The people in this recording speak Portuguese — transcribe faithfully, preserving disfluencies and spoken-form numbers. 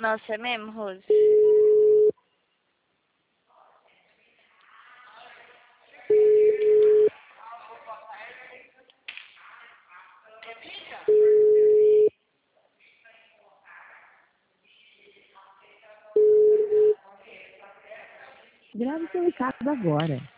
Nossa, é mesmo, Rose? Grave seu recado agora.